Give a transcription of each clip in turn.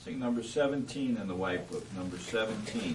Sing number 17 in the white book, number 17.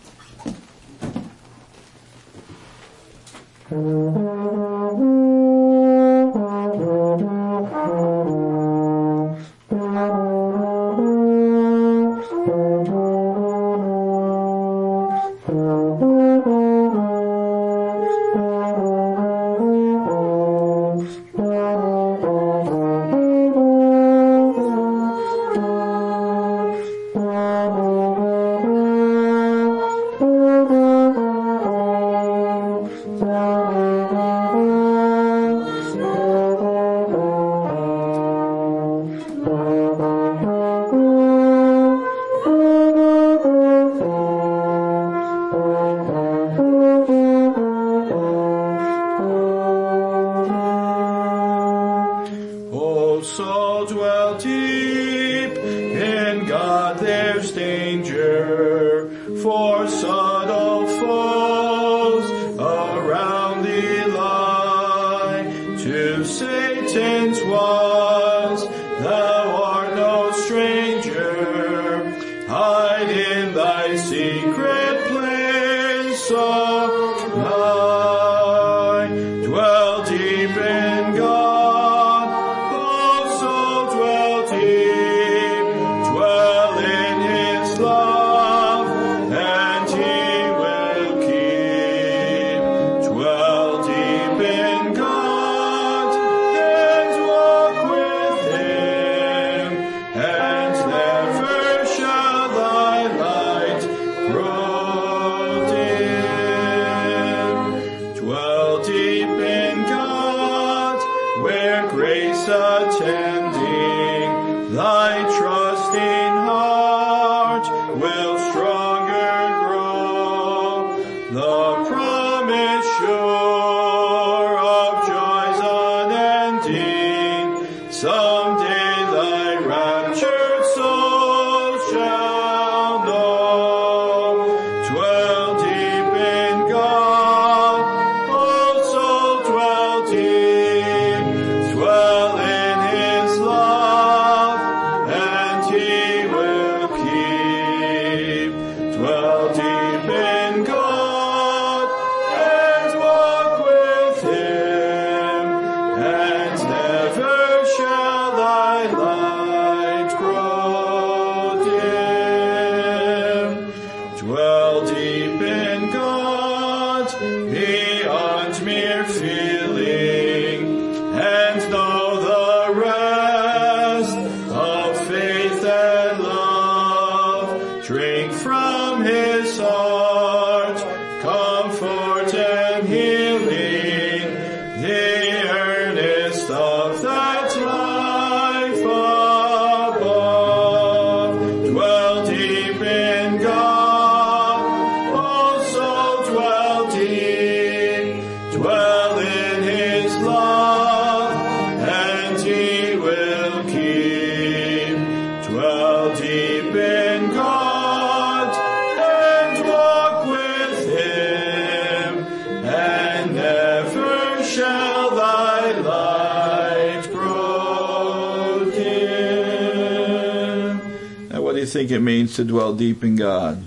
Think it means to dwell deep in God.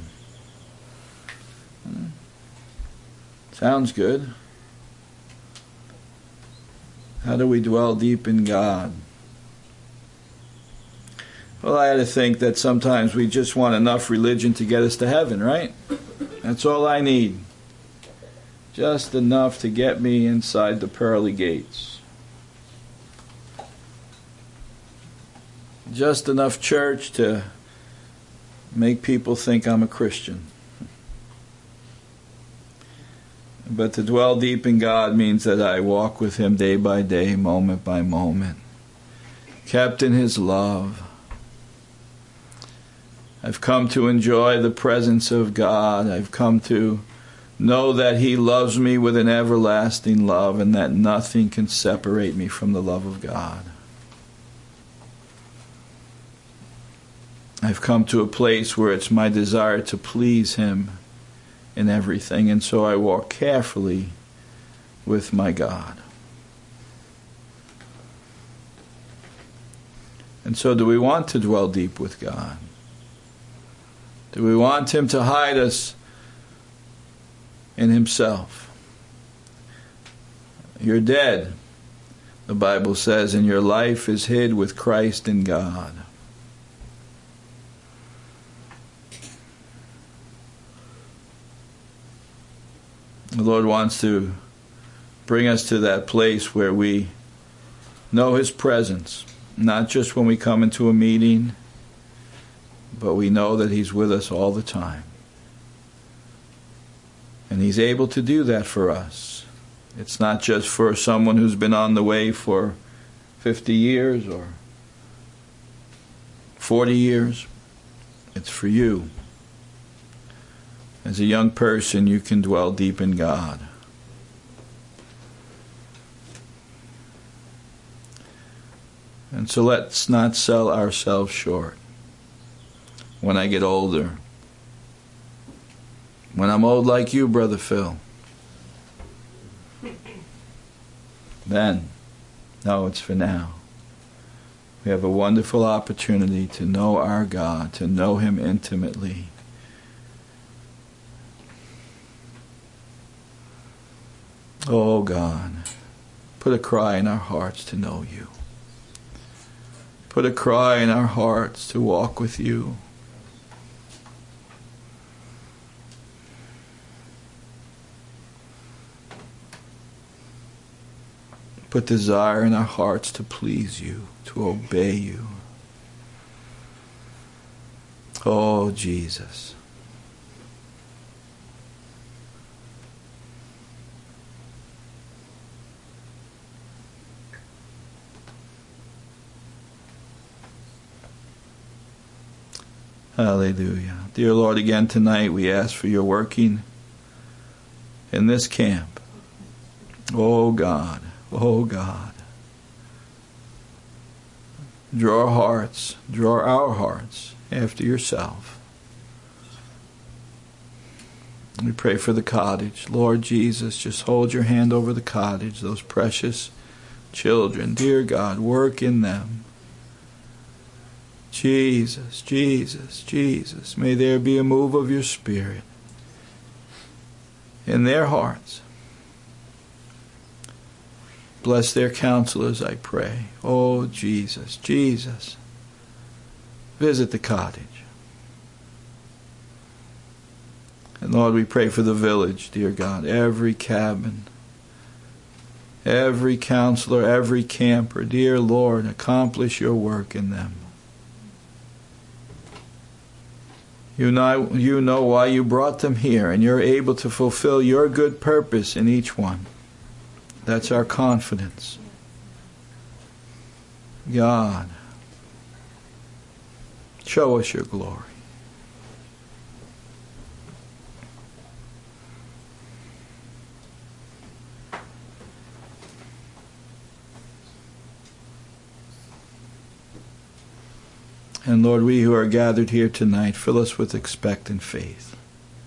Sounds good. How do we dwell deep in God? Well, I had to think that sometimes we just want enough religion to get us to heaven, right? That's all I need. Just enough to get me inside the pearly gates. Just enough church to make people think I'm a Christian. But to dwell deep in God means that I walk with Him day by day, moment by moment, kept in His love. I've come to enjoy the presence of God. I've come to know that He loves me with an everlasting love and that nothing can separate me from the love of God. I've come to a place where it's my desire to please Him in everything, and so I walk carefully with my God. And so do we want to dwell deep with God? Do we want Him to hide us in Himself? You're dead, the Bible says, and your life is hid with Christ in God. The Lord wants to bring us to that place where we know His presence, not just when we come into a meeting, but we know that He's with us all the time. And He's able to do that for us. It's not just for someone who's been on the way for 50 years or 40 years. It's for you. As a young person, you can dwell deep in God. And so let's not sell ourselves short. When I get older, when I'm old like you, Brother Phil, then, no, it's for now. We have a wonderful opportunity to know our God, to know Him intimately. Oh God, put a cry in our hearts to know You. Put a cry in our hearts to walk with You. Put desire in our hearts to please You, to obey You. Oh, Jesus. Hallelujah. Dear Lord, again tonight we ask for Your working in this camp. Oh God, oh God. Draw our hearts after Yourself. We pray for the cottage. Lord Jesus, just hold Your hand over the cottage, those precious children. Dear God, work in them. Jesus, Jesus, Jesus, may there be a move of Your Spirit in their hearts. Bless their counselors, I pray. Oh, Jesus, Jesus, visit the cottage. And Lord, we pray for the village, dear God, every cabin, every counselor, every camper. Dear Lord, accomplish Your work in them. You know why You brought them here, and You're able to fulfill Your good purpose in each one. That's our confidence. God, show us Your glory. And Lord, we who are gathered here tonight, fill us with expectant faith.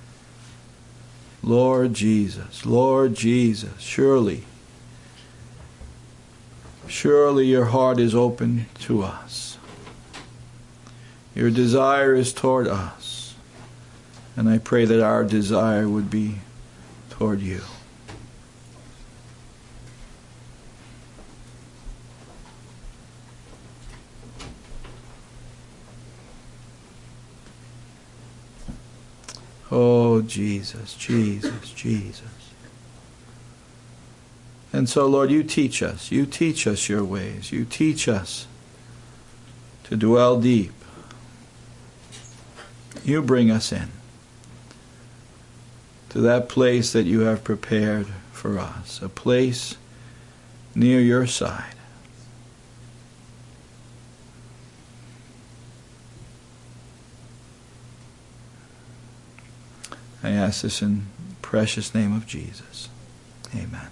Lord Jesus, surely Your heart is open to us. Your desire is toward us. And I pray that our desire would be toward You. Oh, Jesus, Jesus, Jesus. And so, Lord, You teach us. You teach us Your ways. You teach us to dwell deep. You bring us in to that place that You have prepared for us, a place near Your side. I ask this in the precious name of Jesus. Amen.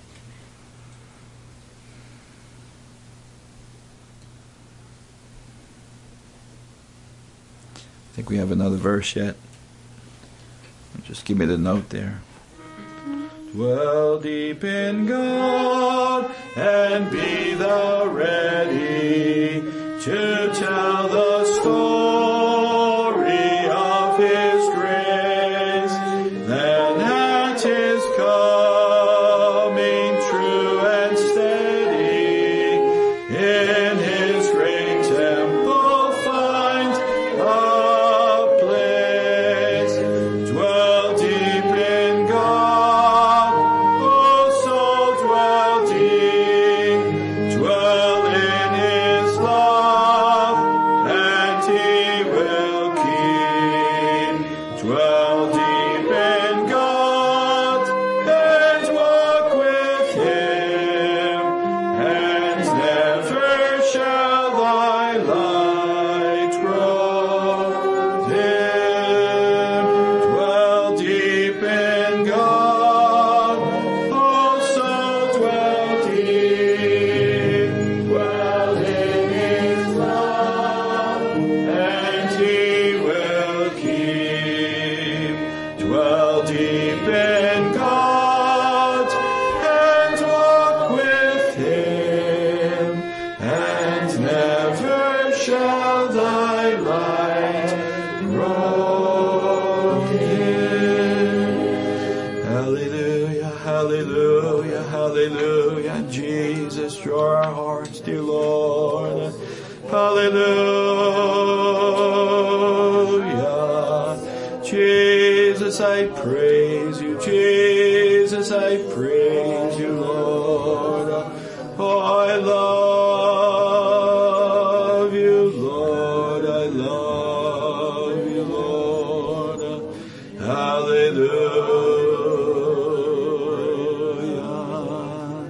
I think we have another verse yet. Just give me the note there. Dwell deep in God and be thou ready to tell the story of His will keep. Dwell deep in God and walk with Him, and never shall thy light grow dim. Dwell deep in God, also dwell deep. Dwell in His love, and He will keep. Dwell deep in God, and walk with Him, and never shall thy light grow dim. Hallelujah, hallelujah, hallelujah. Jesus, draw our hearts, dear Lord. Hallelujah. Jesus, I praise you. Jesus, I praise you, Lord. Oh, I love you, Lord. I love you, Lord. Hallelujah.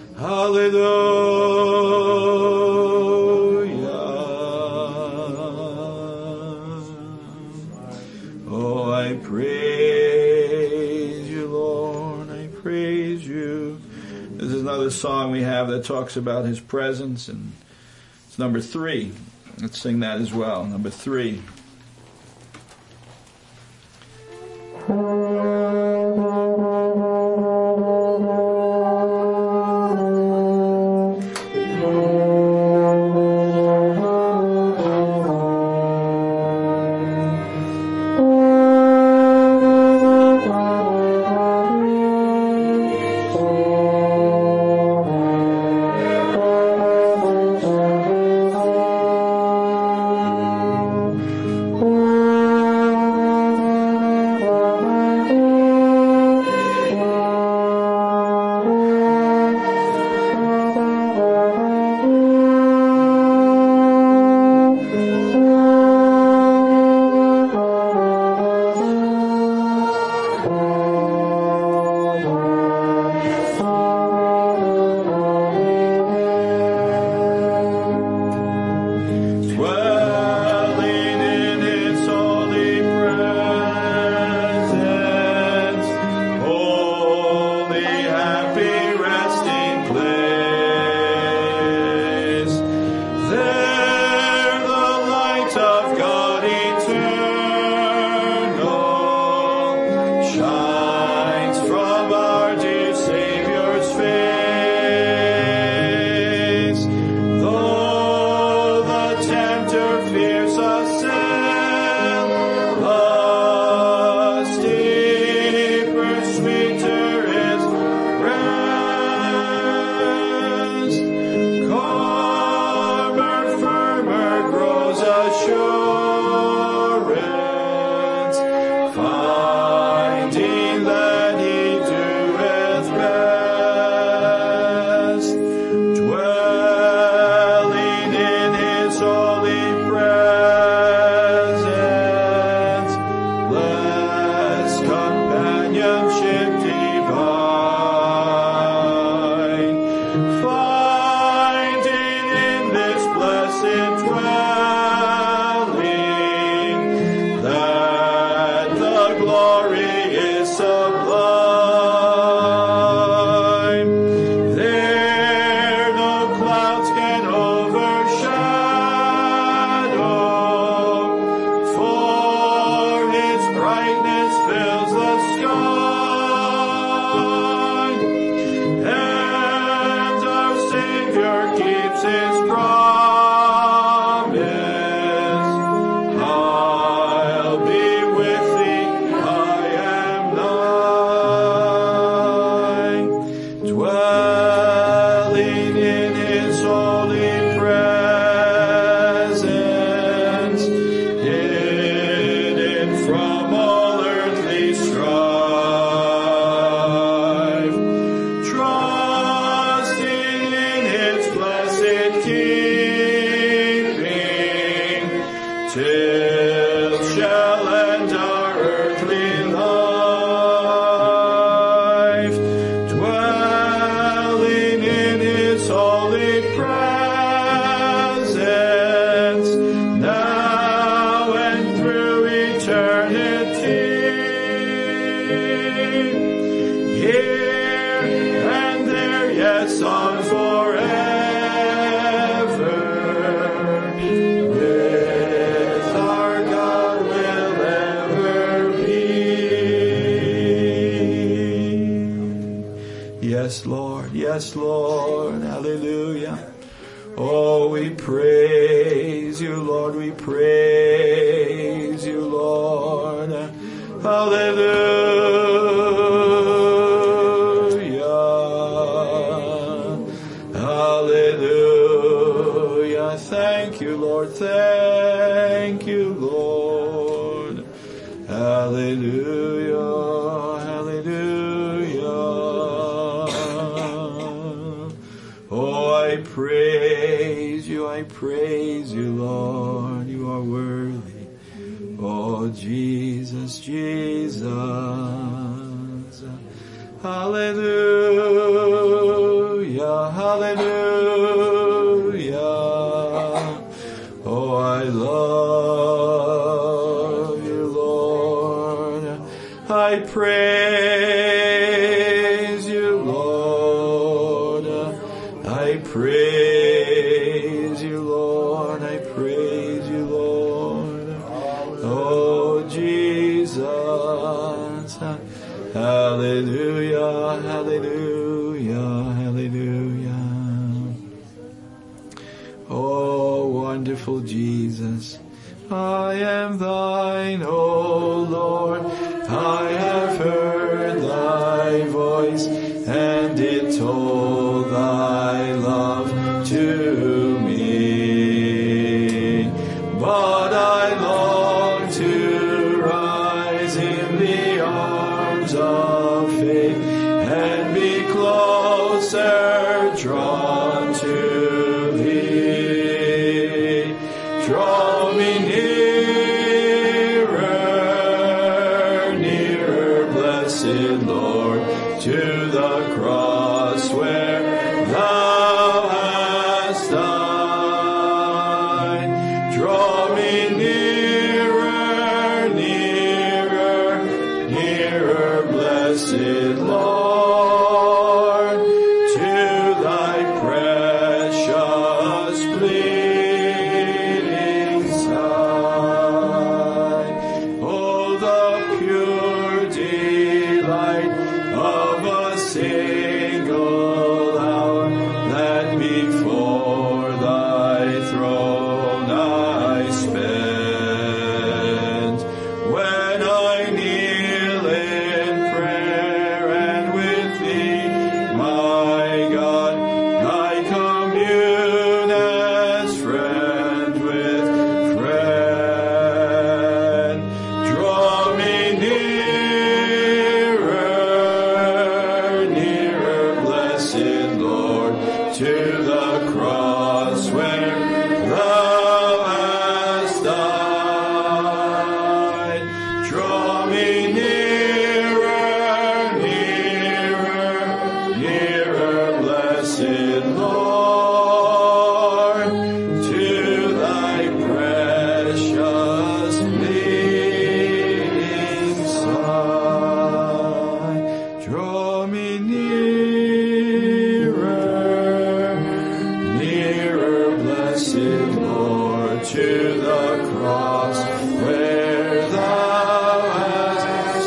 Hallelujah. Oh, I praise you, Lord. I praise you. This is another song we have that talks about His presence, and it's number 3. Let's sing that as well. Number 3. will shall end our earthly life, dwelling in his holy presence, now and through eternity. Here and there, yes, on forever. Yes, Lord. Yes, Lord. Hallelujah. Oh, we praise you, Lord. We praise you, Lord. Hallelujah. Hallelujah. Thank you, Lord. Thank you, Lord. Hallelujah. I praise you, Lord, you are worthy. Oh, Jesus, Jesus. Hallelujah, hallelujah. Oh, I love you, Lord. I praise you, Lord. I praise you, Lord. I praise you, Lord. Oh, Jesus. Hallelujah, hallelujah, hallelujah. Oh, wonderful Jesus. I am thine, O Lord. I have heard thy voice, and it told thy love to me. But I long to rise in the arms of faith and be closer drawn to thee. Draw me nearer, nearer, blessed Lord, to the cross where thou hast died. Draw me nearer, nearer, nearer, blessed Lord, to thy precious bleeding side. Oh, the pure delight of a single hour that before thy throne I spent, when I kneel in prayer and with thee, my God, I commune as friend with friend. Draw me nearer, nearer, blessed Lord, to the cross where thou hast died. Draw me nearer, nearer, nearer, blessed Lord, to thy precious bleeding side. Draw me nearer, nearer, blessed Lord, to the cross where thou hast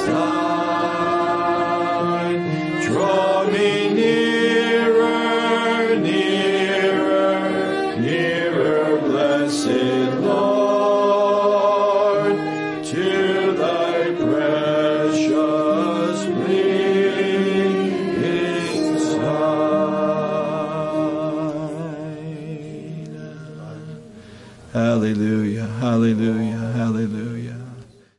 died. Draw me nearer, nearer, nearer, blessed Lord, to thy precious bleeding side. Hallelujah, hallelujah, hallelujah.